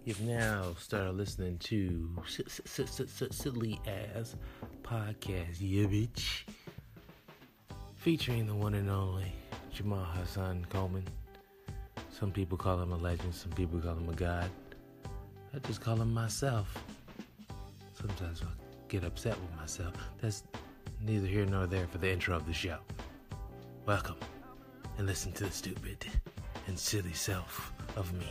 You've now started listening to Silly Ass Podcast, yeah, bitch. Featuring the one and only Jamal Hassan Coleman. Some people call him a legend, some people call him a god. I just call him myself. Sometimes I get upset with myself. That's neither here nor there for the intro of the show. Welcome, and listen to the stupid and silly self of me.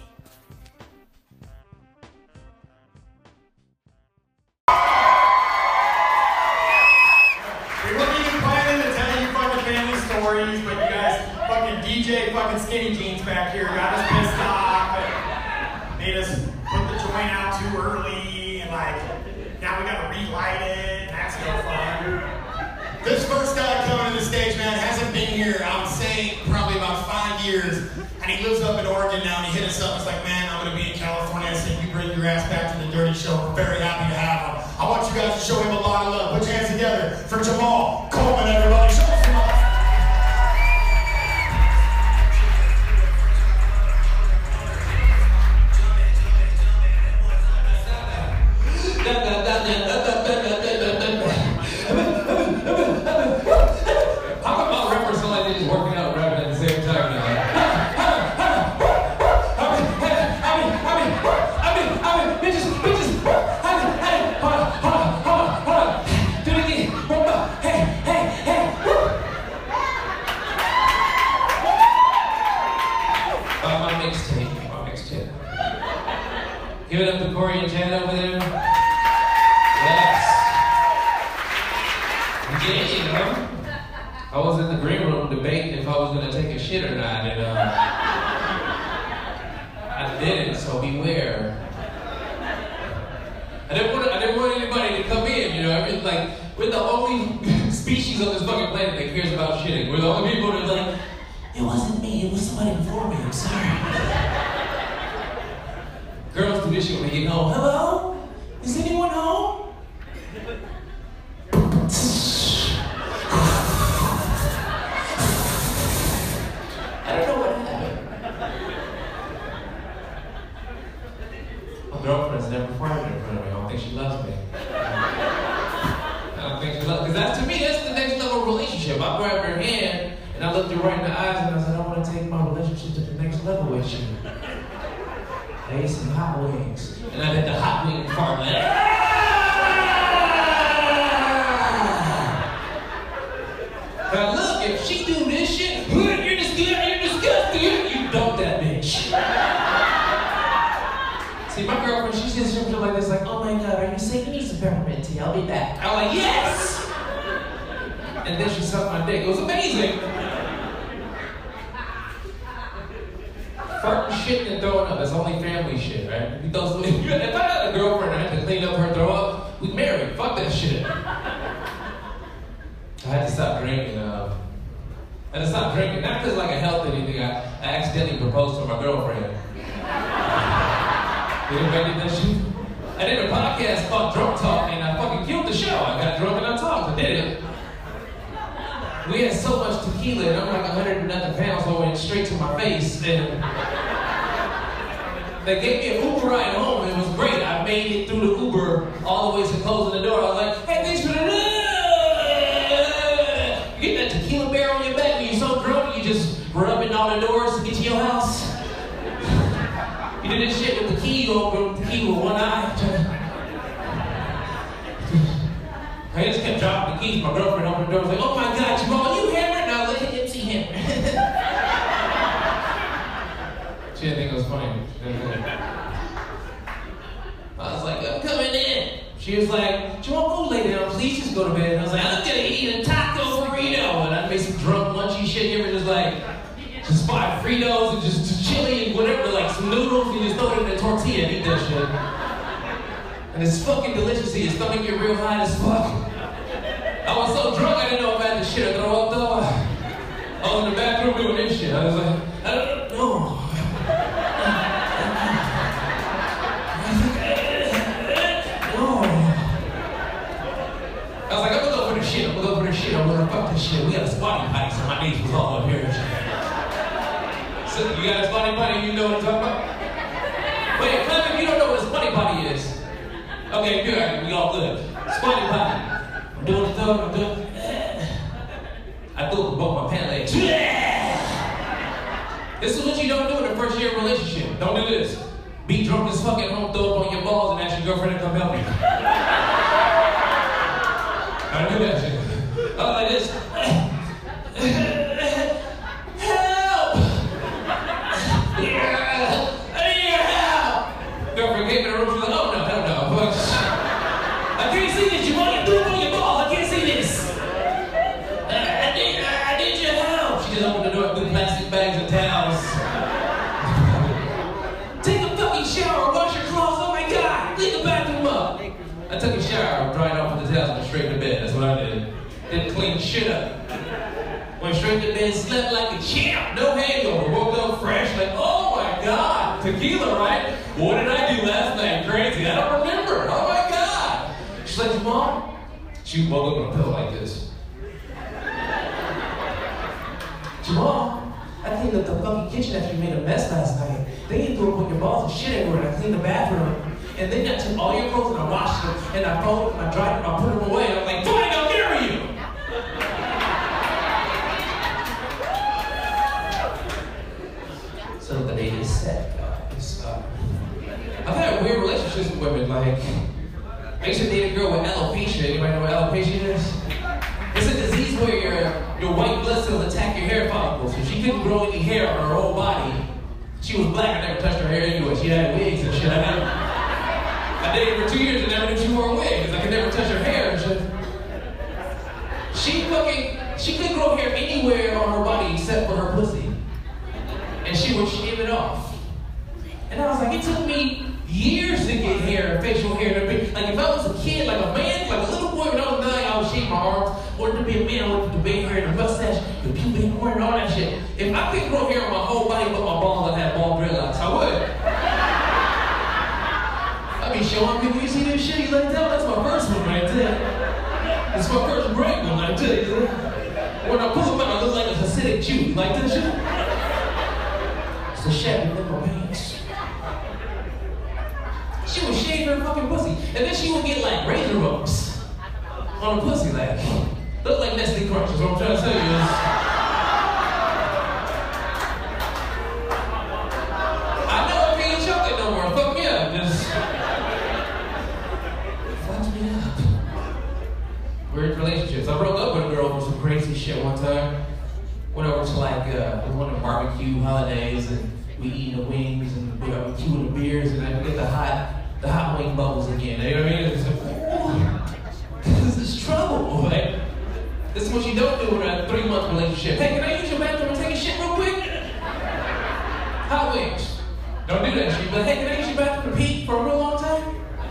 Stories, but you guys fucking DJ fucking skinny jeans back here got us pissed off and made us put the joint out too early and now we gotta relight it and that's no fun. This first guy coming to the stage, man, hasn't been here, I would say, probably about 5 years, and he lives up in Oregon now, and he hit us up. It's like, man, I'm gonna be in California. I said, you bring your ass back to the Dirty Show. We're very happy to have him. I want you guys to show him a lot of love. Put your hands together for Jamal Coleman, everybody. Show us some love. Give it up to Corey and Chad over there. Yes. Yeah, you know. I was in the green room debating if I was going to take a shit or not, and I didn't, so beware. I didn't want anybody to come in, you know. I mean, like, we're the only species on this fucking planet that cares about shitting. We're the only people that are like, it wasn't me, it was somebody before me, I'm sorry. Girls do this shit when they get home. Hello? Is anyone home? I don't know what happened. My girlfriend's never farted in front of me. I don't think she loves me. I don't think she loves me. Because that's, to me, that's the next level of relationship. I grabbed her hand and I looked her right in the eyes and I said, I want to take my relationship to the next level with you. I ate some hot wings. And I did the hot wing part like, now look, if she do this shit, you're disgusting, you dump that bitch. See, my girlfriend, she says something like this, like, oh my God, are you sick? You need some peppermint tea, I'll be back. I'm like, yes! And then she sucked my dick. It was amazing. Farting, shitting, and throwing up. That's only family shit, right? If I had a girlfriend and I had to clean up her throw up, we'd marry. Fuck that shit. I had to stop drinking. I had to stop drinking. Not because like a health or anything. I accidentally proposed to my girlfriend. You ever did that shit? I did a podcast called Drunk Talk and I fucking killed the show. I got drunk and I talked. I did it. We had so much tequila and I'm like 100 and nothing pounds, so it went straight to my face. And they gave me an Uber ride home. It was great. I made it through the Uber all the way to closing the door. I was like, hey, thanks for the... You get that tequila bear on your back when you're so drunk, you just rubbing all the doors to get to your house. You did this shit with the key. You open the key with one eye. I just kept dropping the keys. My girlfriend opened the door. I was like, oh my God, Jamal, you hammered? Now let him see him. She didn't think it was funny. I was like, I'm coming in. She was like, Jamal, go lay down. Please just go to bed. And I was like, I'm gonna eat a taco burrito. And I made some drunk, munchy shit. You ever just buy Fritos and just chili and whatever, like some noodles, and you just throw it in a tortilla and eat that shit. And it's fucking delicious. Your stomach get real high as fuck. I was so drunk I didn't know if I had the shit to throw up though. I was in the bathroom doing this shit. I was like, I don't know. I was like, I'm gonna go for the shit. I'm gonna fuck this shit. We got a spotty potty, so my knees was all up here. So you got a spotty potty, you know what I'm talking about? Wait, Clement, you don't know what okay, good. We all good. Squatty potty. I'm doing the thug. I'm doing. I threw both my pant legs. This is what you don't do in the first year of a relationship. Don't do this. Be drunk as fuck at home, throw up on your balls, and ask your girlfriend to come help you. I don't do that shit. I was like this. Help! Yeah, I need your help! Girlfriend came in the room, she was like, oh no, hell no. I can't see this, you want to throw up on your balls, I can't see this. I need your help. She just opened the door with plastic bags and towels. Take a fucking shower, wash your clothes, oh my god, clean the bathroom up. I took a shower, dried off with the towels, and went straight to bed. That's what I did. Didn't clean shit up. Went straight to bed, slept like a champ, no hangover. Woke up fresh, like, oh my god, tequila, right? What did I do last night? Crazy, I don't remember. Oh my god. She's like, Mom? She woke up on a pillow like this. Jamal, I cleaned up the fucking kitchen after you made a mess last night. Then you threw up on your balls and shit everywhere, and I cleaned the bathroom. And then I took all your clothes and I washed them, and I folded them, and I dried them, and I put them away, and I'm like, fine, I'll marry you! So the date is set, guys. I've had weird relationships with women, like, I used to date a girl with alopecia. Anybody know what alopecia is? It's a disease where your white blood cells attack your hair follicles. So she couldn't grow any hair on her whole body. She was black, I never touched her hair anyway. She had wigs and shit. I dated her for 2 years and never knew she wore a wig because I could never touch her hair and shit. She couldn't grow hair anywhere on her body except for her pussy. And she would shave it off. And I was like, it took me years to get hair, facial hair. Like if I was a kid, like a man, like a little boy when I was 9, I would shave my arms. Or to be a man, I would do the big hair, the mustache, the pubic hair, and all that shit. If I couldn't grow hair on my whole body but my balls, I'd have ball dreadlocks. I would. I'd be showing people, you see this shit? He's like, no, that's my first one right there. That's my first great one right there. When I pull them out, I look like a Hasidic Jew. Like that shit? It's a shabby little pants. She would shave her fucking pussy. And then she would get like razor bumps on the pussy, like, look like Nestle Crunch, is what I'm trying to tell you. I know I can't eat chocolate no more. Fuck me up. Just fucks me up. Weird relationships. I broke up with a girl for some crazy shit one time. Went over to like one of the barbecue holidays and we eat the wings and we barbecue the beers and I get the hot wing bubbles again. You know what I mean? It's like, this is trouble, right? This is what you don't do in a 3-month relationship. Hey, can I use your bathroom and take a shit real quick? Hot wings. Don't do that shit. But hey, can I use your bathroom to pee for a real long time?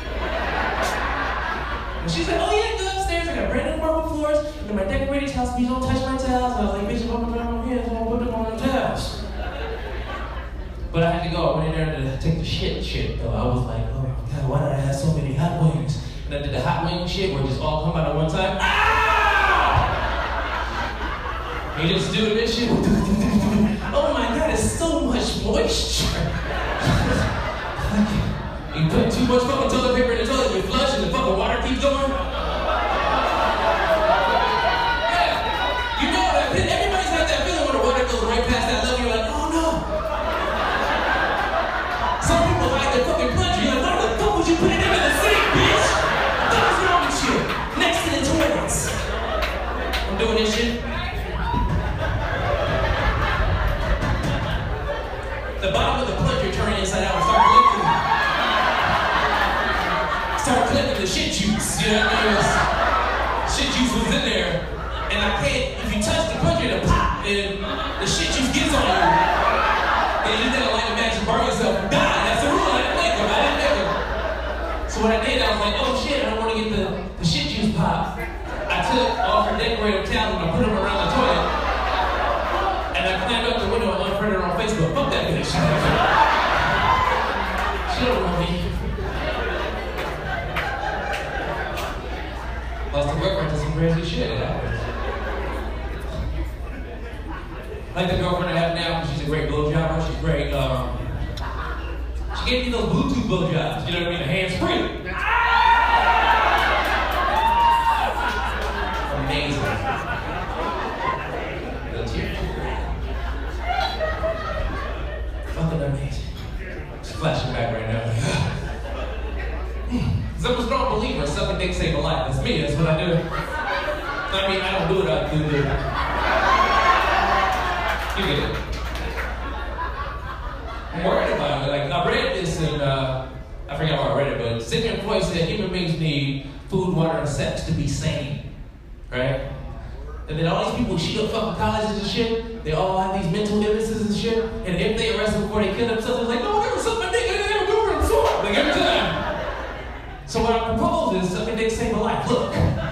And she's like, oh yeah, go upstairs. I got brand new marble floors. And my decorator's house, please don't touch my towels. And I was like, bitch, if I'm gonna put them on here, I'm gonna put them on the towels. But I had to go. I went in there to take the shit. Though I was like, oh my god, why did I have so many hot wings? And I did the hot wing shit where it just all come out at one time. Ah! You just do this shit. Oh my god, it's so much moisture. You put too much fucking toilet paper in the toilet, you flush and the fucking water keeps going. Yeah. You know that everybody's had that feeling when the water goes right past that level, you're like, oh no. Some people hide their fucking plunger, you're like, why the fuck would you put it in the sink, bitch? What's wrong with you? Next to the toilets. I'm doing this shit. The bottom of the plunger turn inside out and start collecting the shit juice. You know what I mean? Shit juice was in there. And I can't, if you touch the plunger, it'll pop and the shit juice gets on you. And you gotta like a match and burn yourself. God, that's the rule. I didn't make them. So what I did, I was like, oh shit, I don't want to get the shit juice pop. I took all her decorative towels and I put them around the toilet. And I climbed up the window and unfriended her on Facebook. Fuck that bitch. She don't know me. Lost a girlfriend to some crazy shit. It happens. Like the girlfriend I have now, she's a great blowjobber. She's great. She gave me those Bluetooth blowjobs. You know what I mean? The hands free. Just flashing back right now. Because I'm a strong believer, sucking dick save a life. That's me, that's what I do. I mean, I don't do it, I do it. You get it. I'm worried about it. Like, I read this and I forgot where I read it, but Sigmund Freud said human beings need food, water, and sex to be sane. Right? And then all these people shoot up fucking colleges and shit, they all have these mental illnesses and shit, and if they arrest them before they kill themselves, they're like, no, never suck my dick, I never go over the sword. Like every time. So what I propose is sucking dick save a life. Look.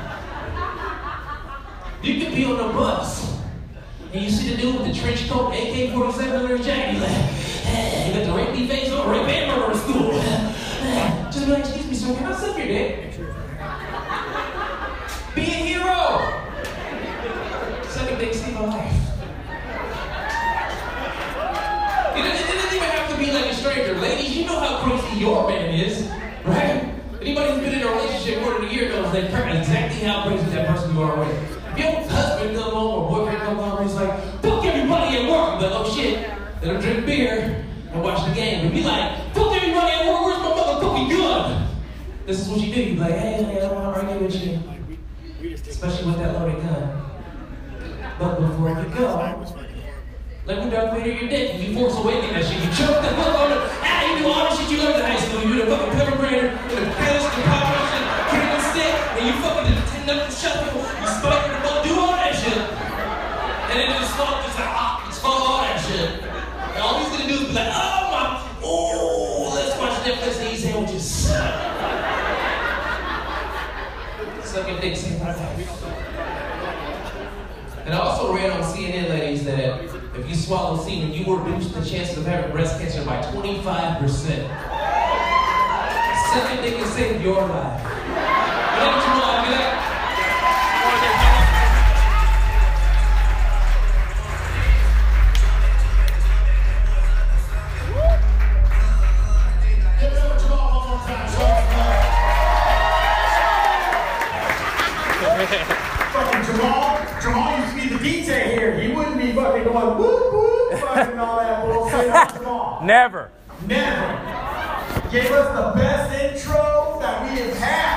You could be on a bus, and you see the dude with the trench coat, AK-47 under his jacket, he's like, hey, you got the rape me face on, rape and murder school. Just be like, excuse me, sir, can I suck your dick? Be a hero! Sucking dick save a life. It doesn't even have to be like a stranger. Ladies, you know how crazy your man is, right? Anybody who's been in a relationship more than a year knows that exactly how crazy that person you are with. If your husband comes home or boyfriend comes home, he's like, fuck everybody at work. But oh shit, let him drink beer and watch the game. But be like, fuck everybody at work, where's my motherfucking gun? This is what you do. You be like, hey, I don't want to argue with you. Especially with that loaded gun. But before you go, let me Darth Vader your dick. If you force awaken that shit, you choke the fuck on it. You do all the shit you learned in high school. You do the fucking pepper grader, and the pills, the pop and candle stick, and you fucking tend up the shuffle, you spark the ball, do all that shit. And then the smoke just like, it's full all that shit. And all he's gonna do is be like, let's watch Netflix and eat sandwiches. Sucking dick, same life. And I also read on CNN, ladies, that if you swallow semen, you will reduce the chances of having breast cancer by 25%. Sucking dick can save your life. You know what you want to do that? Fucking Jamal used to be the DJ here. He wouldn't be fucking going whoop whoop fucking all that bullshit on Jamal. Never. Never. Gave us the best intro that we have had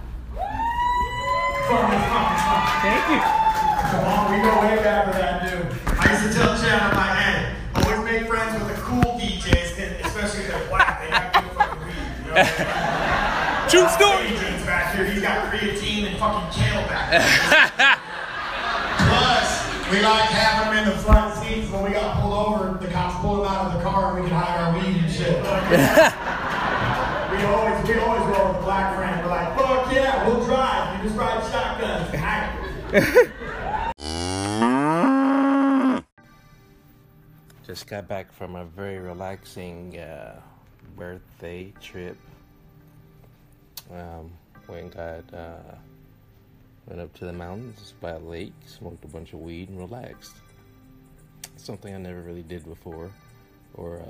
from this fucking Thank you. Jamal, we go way back with that dude. I used to tell Chad, I'm like, hey, always make friends with the cool DJs, especially if they're black. They have good fucking weed. You know? True story. Jeans back here, he's got creatine and fucking kale back there. Plus, we like having them in the front seats when we got pulled over. The cops pulled them out of the car and we could hide our weed and shit. we always roll with the black friend. We're like, fuck yeah, we'll drive. You just ride shotguns. Just got back from a very relaxing birthday trip. Went up to the mountains by a lake, smoked a bunch of weed, and relaxed. Something I never really did before, or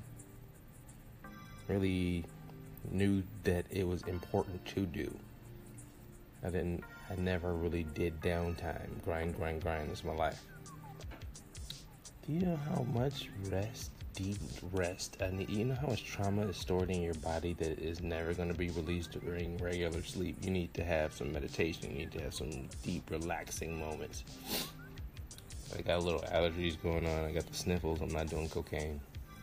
really knew that it was important to do. I never really did downtime. Grind is my life. Do you know how much deep rest, and you know how much trauma is stored in your body that is never going to be released during regular sleep? You need to have some meditation. You need to have some deep, relaxing moments. I got a little allergies going on. I got the sniffles. I'm not doing cocaine.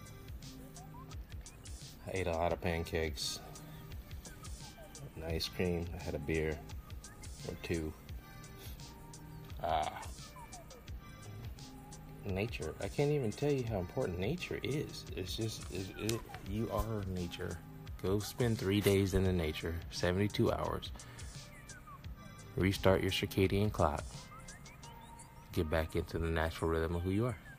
I ate a lot of pancakes and ice cream. I had a beer or two. Nature. I can't even tell you how important nature is. It's just, you are nature. Go spend 3 days in the nature, 72 hours. Restart your circadian clock. Get back into the natural rhythm of who you are.